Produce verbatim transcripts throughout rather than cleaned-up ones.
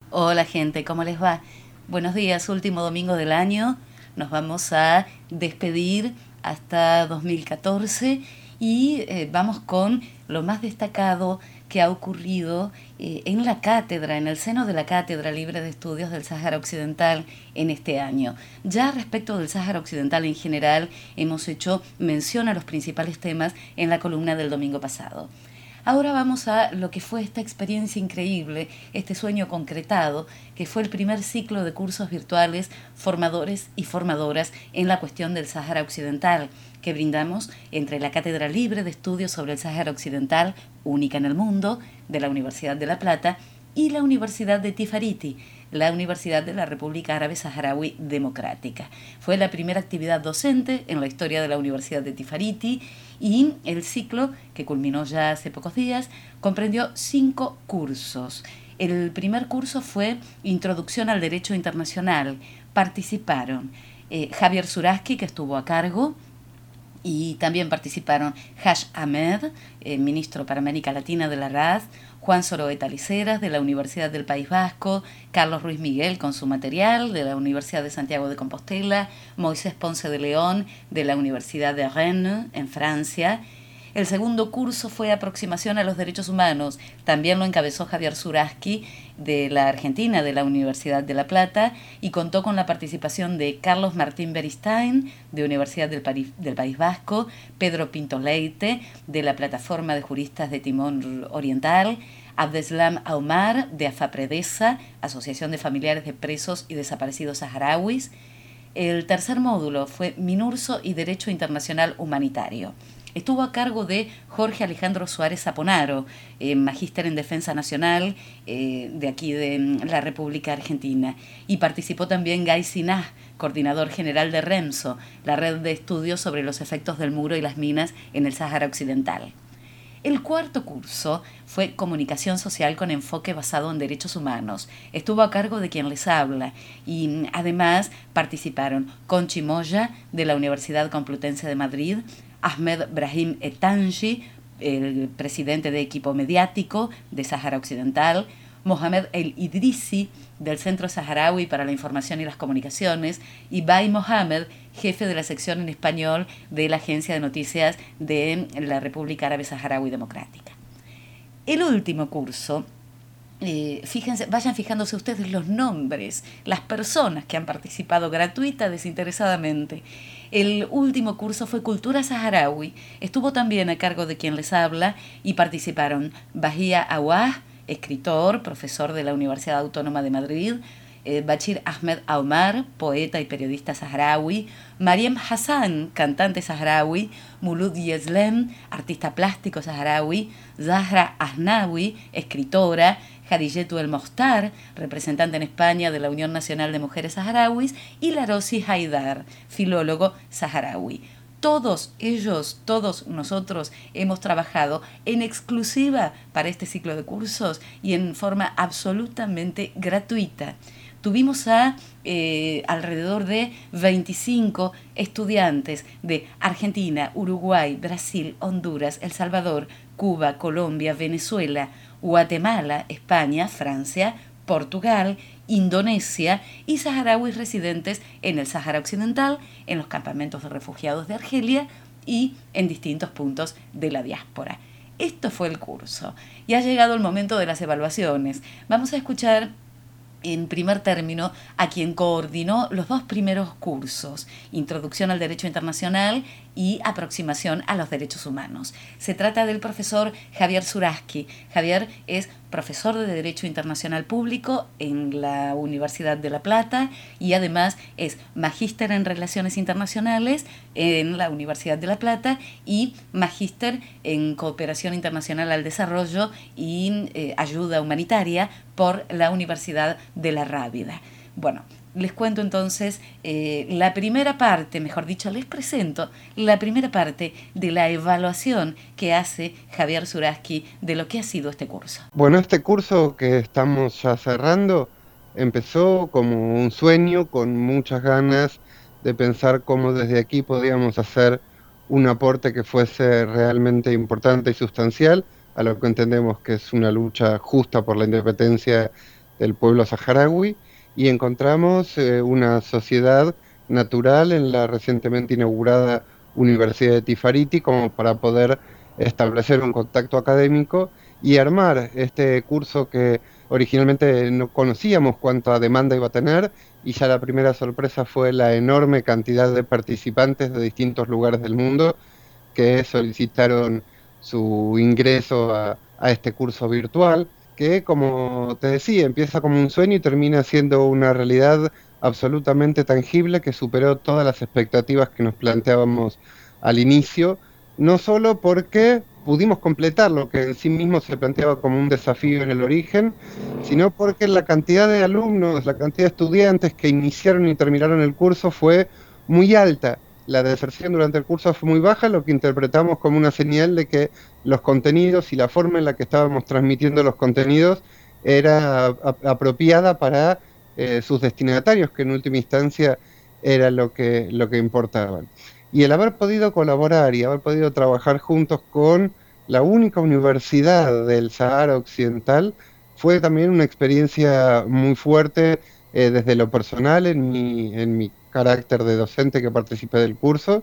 Hola gente, ¿cómo les va? Buenos días, último domingo del año. Nos vamos a despedir hasta dos mil catorce y eh, vamos con lo más destacado que ha ocurrido eh, en la cátedra, en el seno de la Cátedra Libre de Estudios del Sáhara Occidental en este año. Ya respecto del Sáhara Occidental en general, hemos hecho mención a los principales temas en la columna del domingo pasado. Ahora vamos a lo que fue esta experiencia increíble, este sueño concretado, que fue el primer ciclo de cursos virtuales formadores y formadoras en la cuestión del Sáhara Occidental, que brindamos entre la Cátedra Libre de Estudios sobre el Sáhara Occidental, única en el mundo, de la Universidad de La Plata, y la Universidad de Tifariti, la Universidad de la República Árabe Saharaui Democrática. Fue la primera actividad docente en la historia de la Universidad de Tifariti y el ciclo, que culminó ya hace pocos días, comprendió cinco cursos. El primer curso fue Introducción al Derecho Internacional. Participaron eh, Javier Zuraski, que estuvo a cargo, y también participaron Haj Ahmed, eh, ministro para América Latina de la R A D, Juan Soroeta Liceras, de la Universidad del País Vasco, Carlos Ruiz Miguel, con su material, de la Universidad de Santiago de Compostela, Moisés Ponce de León, de la Universidad de Rennes, en Francia. El segundo curso fue Aproximación a los Derechos Humanos. También lo encabezó Javier Zuraski, de la Argentina, de la Universidad de La Plata, y contó con la participación de Carlos Martín Beristain, de Universidad del, País, del País Vasco, Pedro Pinto Leite, de la Plataforma de Juristas de Timor Oriental, Abdeslam Aumar, de AFAPREDESA, Asociación de Familiares de Presos y Desaparecidos Saharauis. El tercer módulo fue Minurso y Derecho Internacional Humanitario. Estuvo a cargo de Jorge Alejandro Suárez Zaponaro, eh, magíster en Defensa Nacional eh, de aquí de la República Argentina. Y participó también Guy Sinah, coordinador general de REMSO, la red de estudios sobre los efectos del muro y las minas en el Sáhara Occidental. El cuarto curso fue Comunicación Social con enfoque basado en derechos humanos. Estuvo a cargo de quien les habla y además participaron Conchi Moya, de la Universidad Complutense de Madrid, Ahmed Brahim Etanji, el presidente de equipo mediático de Sáhara Occidental, Mohamed El Idrisi, del Centro Saharaui para la Información y las Comunicaciones, y Bay Mohamed, jefe de la sección en español de la Agencia de Noticias de la República Árabe Saharaui Democrática. El último curso, eh, fíjense, vayan fijándose ustedes los nombres, las personas que han participado gratuita, desinteresadamente. El último curso fue Cultura Saharaui. Estuvo también a cargo de quien les habla y participaron Bahía Awah, escritor, profesor de la Universidad Autónoma de Madrid, eh, Bachir Ahmed Aumar, poeta y periodista saharaui, Mariem Hassan, cantante saharaui, Mulud Yeslem, artista plástico saharaui, Zahra Ahnawi, escritora, Khadijetu El Mohtar, representante en España de la Unión Nacional de Mujeres Saharauis, y Larosi Haidar, filólogo saharaui. Todos ellos, todos nosotros hemos trabajado en exclusiva para este ciclo de cursos y en forma absolutamente gratuita. Tuvimos a eh, alrededor de veinticinco estudiantes de Argentina, Uruguay, Brasil, Honduras, El Salvador, Cuba, Colombia, Venezuela, Guatemala, España, Francia, Portugal, Indonesia y saharauis residentes en el Sáhara Occidental, en los campamentos de refugiados de Argelia y en distintos puntos de la diáspora. Esto fue el curso y ha llegado el momento de las evaluaciones. Vamos a escuchar en primer término a quien coordinó los dos primeros cursos, Introducción al Derecho Internacional y Aproximación a los Derechos Humanos. Se trata del profesor Javier Zuraski. Javier es profesor de Derecho Internacional Público en la Universidad de La Plata y además es magíster en Relaciones Internacionales en la Universidad de La Plata y magíster en Cooperación Internacional al Desarrollo y eh, Ayuda Humanitaria por la Universidad de La Rábida. Bueno, les cuento entonces eh, la primera parte, mejor dicho, les presento la primera parte de la evaluación que hace Javier Zuraski de lo que ha sido este curso. Bueno, este curso que estamos ya cerrando empezó como un sueño, con muchas ganas de pensar cómo desde aquí podíamos hacer un aporte que fuese realmente importante y sustancial a lo que entendemos que es una lucha justa por la independencia del pueblo saharaui, y encontramos eh, una sociedad natural en la recientemente inaugurada Universidad de Tifariti como para poder establecer un contacto académico y armar este curso que originalmente no conocíamos cuánta demanda iba a tener, y ya la primera sorpresa fue la enorme cantidad de participantes de distintos lugares del mundo que solicitaron su ingreso a, a este curso virtual, que, como te decía, empieza como un sueño y termina siendo una realidad absolutamente tangible que superó todas las expectativas que nos planteábamos al inicio, no solo porque pudimos completar lo que en sí mismo se planteaba como un desafío en el origen, sino porque la cantidad de alumnos, la cantidad de estudiantes que iniciaron y terminaron el curso fue muy alta. La deserción durante el curso fue muy baja, lo que interpretamos como una señal de que los contenidos y la forma en la que estábamos transmitiendo los contenidos era a- apropiada para eh, sus destinatarios, que en última instancia era lo que, lo que importaban. Y el haber podido colaborar y haber podido trabajar juntos con la única universidad del Sahara Occidental fue también una experiencia muy fuerte eh, desde lo personal, en mi, en mi carácter de docente que participé del curso,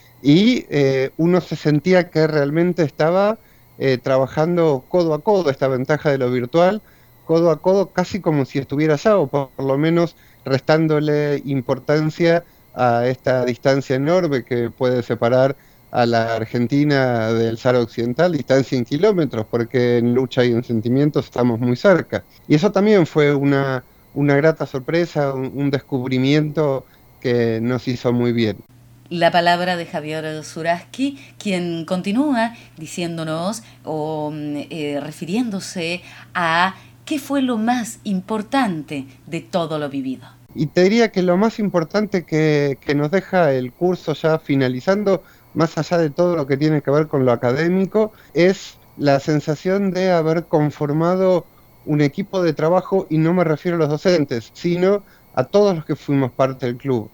y eh, uno se sentía que realmente estaba eh, trabajando codo a codo, esta ventaja de lo virtual, codo a codo, casi como si estuviera allá, o por, por lo menos restándole importancia a esta distancia enorme que puede separar a la Argentina del Sahara Occidental, distancia en kilómetros, porque en lucha y en sentimientos estamos muy cerca. Y eso también fue una, una grata sorpresa, un, un descubrimiento que nos hizo muy bien. La palabra de Javier Zuraski, quien continúa diciéndonos o eh, refiriéndose a qué fue lo más importante de todo lo vivido. Y te diría que lo más importante que, que nos deja el curso ya finalizando, más allá de todo lo que tiene que ver con lo académico, es la sensación de haber conformado un equipo de trabajo, y no me refiero a los docentes, sino a todos los que fuimos parte del club.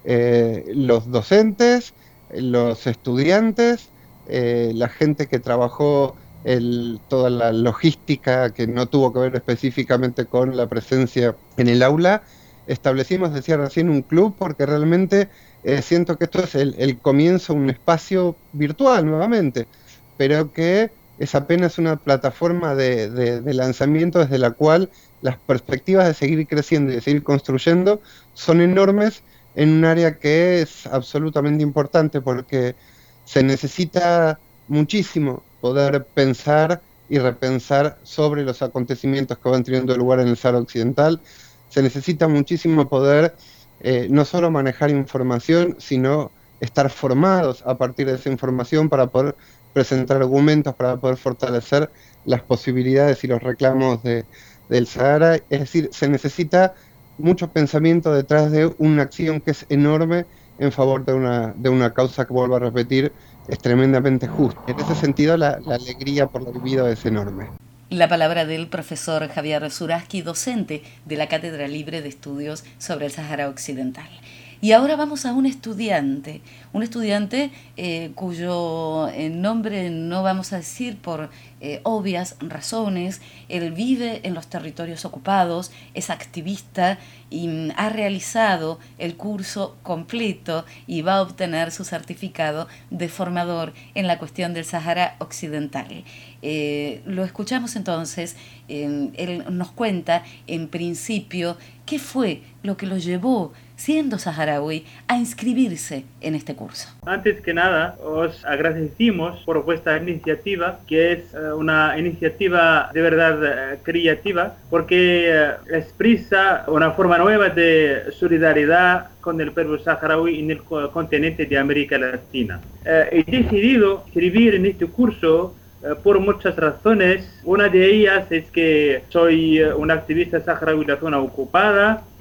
Eh, los docentes, los estudiantes, eh, la gente que trabajó el, toda la logística que no tuvo que ver específicamente con la presencia en el aula. Establecimos, decía recién, un club porque realmente eh, siento que esto es el, el comienzo, un espacio virtual nuevamente, pero que es apenas una plataforma de, de, de lanzamiento desde la cual las perspectivas de seguir creciendo y de seguir construyendo son enormes en un área que es absolutamente importante, porque se necesita muchísimo poder pensar y repensar sobre los acontecimientos que van teniendo lugar en el Sahara Occidental. Se necesita muchísimo poder eh, no solo manejar información, sino estar formados a partir de esa información para poder presentar argumentos, para poder fortalecer las posibilidades y los reclamos de, del Sahara. Es decir, se necesita mucho pensamiento detrás de una acción que es enorme en favor de una, de una causa que, vuelvo a repetir, es tremendamente justa. En ese sentido, la, la alegría por lo vivido es enorme. La palabra del profesor Javier Zuraski, docente de la Cátedra Libre de Estudios sobre el Sahara Occidental. Y ahora vamos a un estudiante, un estudiante eh, cuyo eh, nombre no vamos a decir por eh, obvias razones. Él vive en los territorios ocupados, es activista y mm, ha realizado el curso completo y va a obtener su certificado de formador en la cuestión del Sahara Occidental. Eh, lo escuchamos entonces, eh, él nos cuenta en principio qué fue lo que lo llevó, siendo saharaui, a inscribirse en este curso. Antes que nada, os agradecemos por vuestra iniciativa, que es uh, una iniciativa de verdad uh, creativa, porque uh, expresa una forma nueva de solidaridad con el pueblo saharaui en el co- continente de América Latina. Uh, he decidido escribir en este curso por muchas razones. Una de ellas es que soy un activista saharaui de la zona ocupada,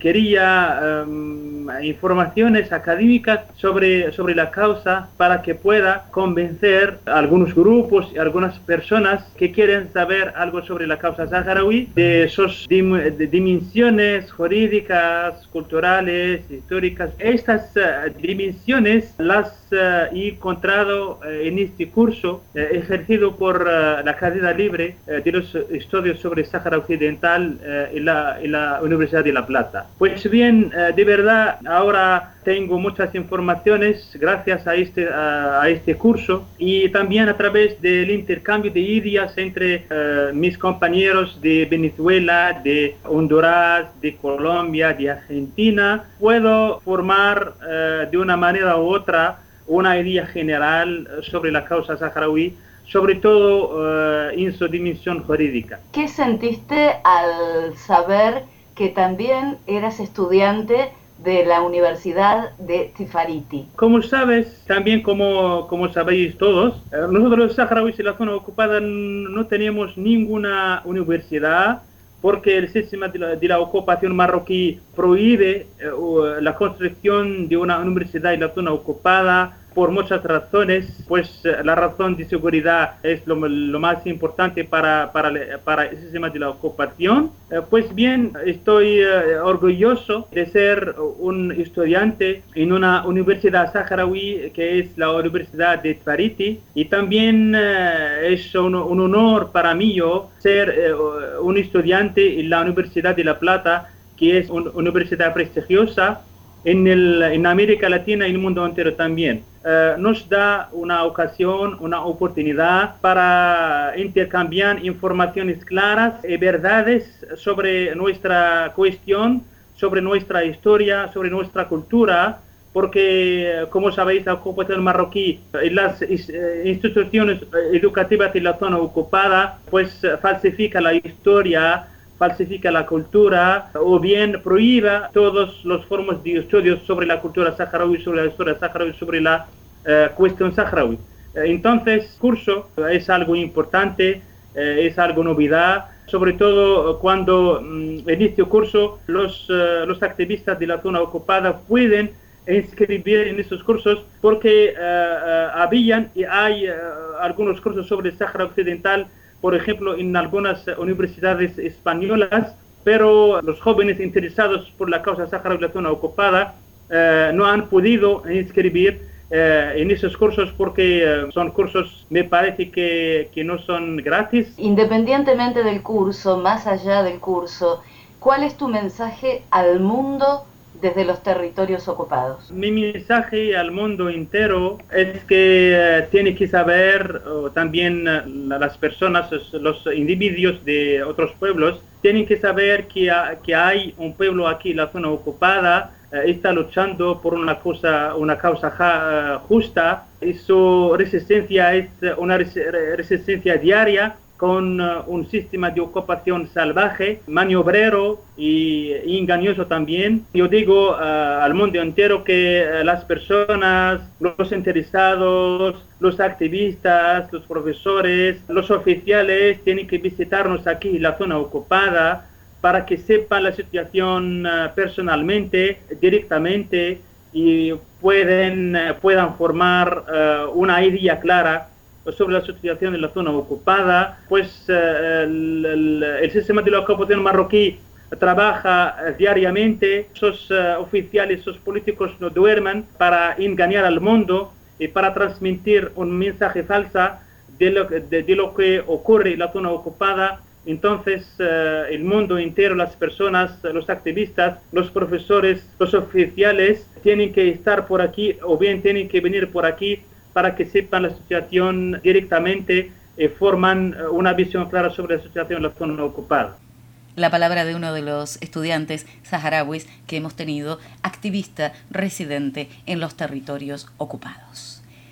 quería um, informaciones académicas sobre, sobre la causa para que pueda convencer a algunos grupos y algunas personas que quieren saber algo sobre la causa saharaui, de sus dim de dimensiones jurídicas, culturales, históricas. Estas uh, dimensiones las uh, he encontrado uh, en este curso uh, ejercido por uh, la Cátedra Libre uh, de los Estudios sobre Sáhara Occidental uh, en, la, en la Universidad de La Plata. Pues bien, uh, de verdad, ahora tengo muchas informaciones gracias a este, a, a este curso y también a través del intercambio de ideas entre uh, mis compañeros de Venezuela, de Honduras, de Colombia, de Argentina, puedo formar uh, de una manera u otra una idea general sobre la causa saharaui, sobre todo uh, en su dimensión jurídica. ¿Qué sentiste al saber que también eras estudiante de la Universidad de Tifariti? Como sabes, también como, como sabéis todos, nosotros los saharauis en la zona ocupada no tenemos ninguna universidad porque el sistema de la, de la ocupación marroquí prohíbe eh, la construcción de una universidad en la zona ocupada por muchas razones, pues la razón de seguridad es lo, lo más importante para, para, para el sistema de la ocupación. Eh, pues bien, estoy eh, orgulloso de ser un estudiante en una universidad saharaui que es la Universidad de Tifariti, y también eh, es un, un honor para mí yo ser eh, un estudiante en la Universidad de La Plata, que es una universidad prestigiosa en, el, en América Latina y el mundo entero también. Uh, nos da una ocasión, una oportunidad para intercambiar informaciones claras y verdades sobre nuestra cuestión, sobre nuestra historia, sobre nuestra cultura, porque, como sabéis, la ocupación marroquí y las instituciones educativas de la zona ocupada pues falsifica la historia, falsifica la cultura, o bien prohíba todas las formas de estudios sobre la cultura saharaui, sobre la historia saharaui, sobre la uh, cuestión saharaui. Entonces, el curso es algo importante, eh, es algo novedad, sobre todo cuando um, en este curso los, uh, los activistas de la zona ocupada pueden inscribir en estos cursos, porque uh, uh, habían y hay uh, algunos cursos sobre el Sáhara Occidental, por ejemplo, en algunas universidades españolas, pero los jóvenes interesados por la causa saharaui de la zona ocupada eh, no han podido inscribir eh, en esos cursos porque eh, son cursos, me parece que, que no son gratis. Independientemente del curso, más allá del curso, ¿cuál es tu mensaje al mundo desde los territorios ocupados? Mi mensaje al mundo entero es que eh, tiene que saber, o también eh, las personas, los individuos de otros pueblos, tienen que saber que, ha, que hay un pueblo aquí en la zona ocupada, eh, está luchando por una, cosa, una causa ja, justa, y su resistencia es una res, resistencia diaria, con uh, un sistema de ocupación salvaje, maniobrero y, y engañoso también. Yo digo uh, al mundo entero que uh, las personas, los interesados, los activistas, los profesores, los oficiales tienen que visitarnos aquí en la zona ocupada para que sepan la situación uh, personalmente, directamente, y pueden, uh, puedan formar uh, una idea clara sobre la situación en la zona ocupada. Pues eh, el, el, el sistema de la ocupación marroquí trabaja eh, diariamente, esos eh, oficiales, esos políticos no duermen para engañar al mundo y para transmitir un mensaje falso de lo, de, de lo que ocurre en la zona ocupada. Entonces eh, el mundo entero, las personas, los activistas, los profesores, los oficiales tienen que estar por aquí, o bien tienen que venir por aquí para que sepan la situación directamente y forman una visión clara sobre la situación en la zona ocupada. La palabra de uno de los estudiantes saharauis que hemos tenido, activista residente en los territorios ocupados.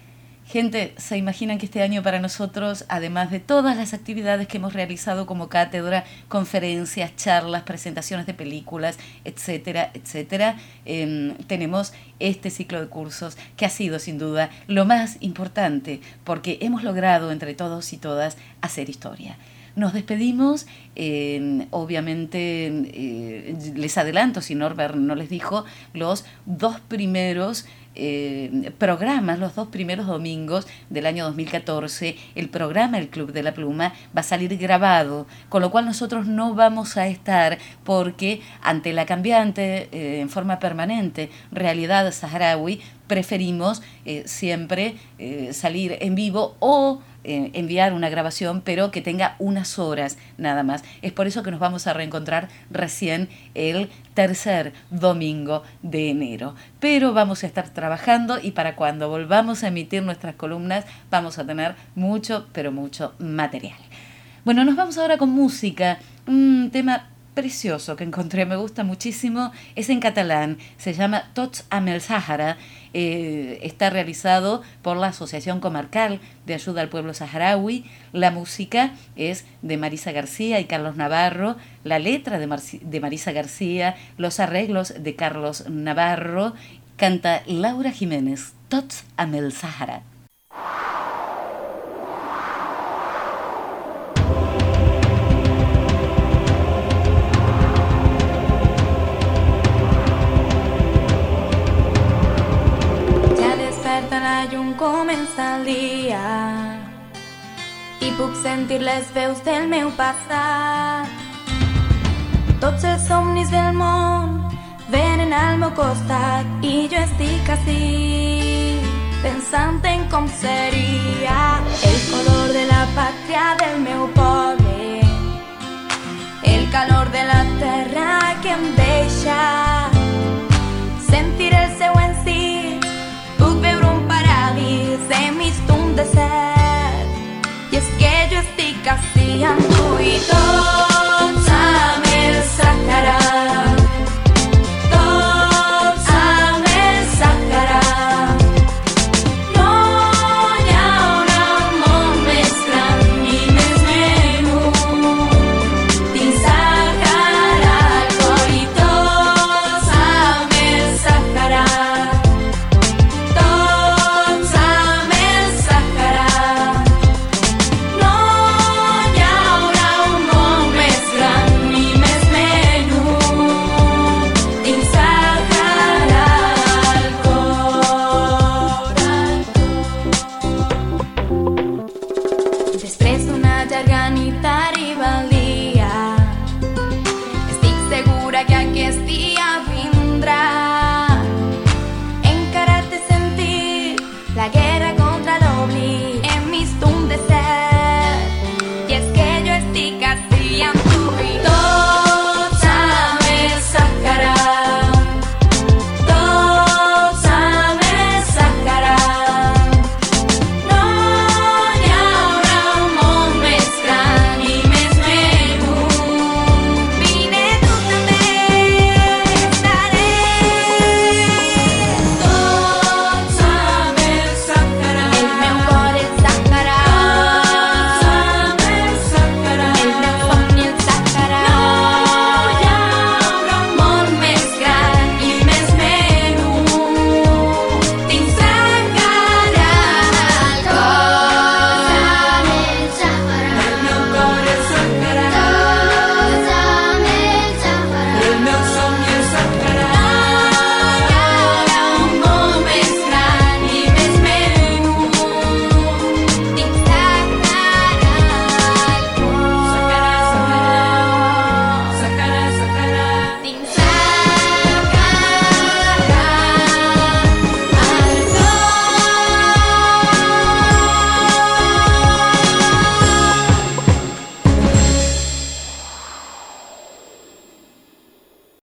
Gente, ¿se imaginan que este año para nosotros, además de todas las actividades que hemos realizado como cátedra, conferencias, charlas, presentaciones de películas, etcétera, etcétera, eh, tenemos este ciclo de cursos que ha sido sin duda lo más importante porque hemos logrado entre todos y todas hacer historia? nos despedimos, eh, obviamente eh, les adelanto, si Norbert no les dijo, los dos primeros eh, programas, los dos primeros domingos del año dos mil catorce, el programa El Club de la Pluma va a salir grabado, con lo cual nosotros no vamos a estar porque ante la cambiante, eh, en forma permanente, realidad saharaui, preferimos eh, siempre eh, salir en vivo o eh, enviar una grabación, pero que tenga unas horas nada más. Es por eso que nos vamos a reencontrar recién el tercer domingo de enero. Pero vamos a estar trabajando y para cuando volvamos a emitir nuestras columnas vamos a tener mucho, pero mucho material. Bueno, nos vamos ahora con música, un tema precioso que encontré, me gusta muchísimo, es en catalán, se llama Tots amb el Sàhara, eh, está realizado por la Asociación Comarcal de Ayuda al Pueblo Saharaui, la música es de Marisa García y Carlos Navarro, la letra de, Mar- de Marisa García, los arreglos de Carlos Navarro, canta Laura Jiménez, Tots amb el Sàhara. La llum comença el dia i puc sentir les veus del meu passat. Tots els somnis del món venen al meu costat i jo estic ací pensant en com seria el color de la pàtria del meu poble, el calor de la terra que em deixa sentir el seu ensí. Puc veure un paradís enmig d'un desert i és que jo estic ací amb tu i tots amb el Sàhara, tots amb el Sàhara. No hi haurà un món més gran ni més menut dins Sàhara al cor i tots amb el Sàhara. Que arriba el dia, estic segura que aquest dia